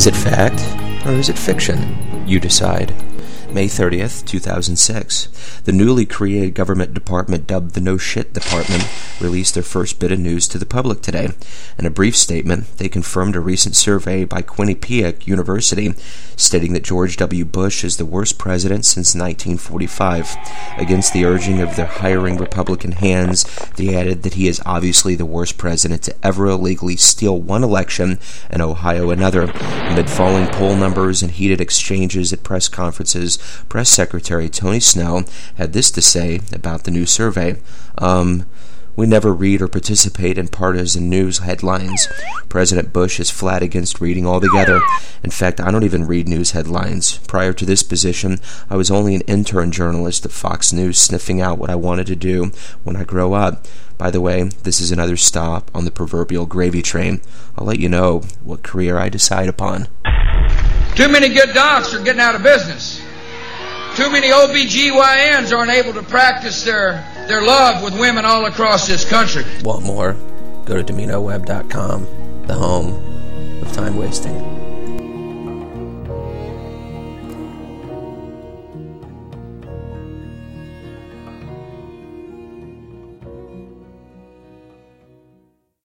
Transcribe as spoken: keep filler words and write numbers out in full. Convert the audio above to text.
Is it fact, or is it fiction? You decide. May thirtieth, two thousand six. The newly created government department dubbed the No Shit Department released their first bit of news to the public today. In a brief statement, they confirmed a recent survey by Quinnipiac University stating that George W. Bush is the worst president since nineteen forty-five. Against the urging of their hiring Republican hands, they added that he is obviously the worst president to ever illegally steal one election and Ohio another. Amid falling poll numbers and heated exchanges at press conferences, Press Secretary Tony Snow had this to say about the new survey. Um... We never read or participate in partisan news headlines. President Bush is flat against reading altogether. In fact, I don't even read news headlines. Prior to this position, I was only an intern journalist at Fox News sniffing out what I wanted to do when I grow up. By the way, this is another stop on the proverbial gravy train. I'll let you know what career I decide upon. Too many good docs are getting out of business. Too many O B G Y Ns aren't able to practice their, their love with women all across this country. Want more? Go to Domino Web dot com, the home of time wasting.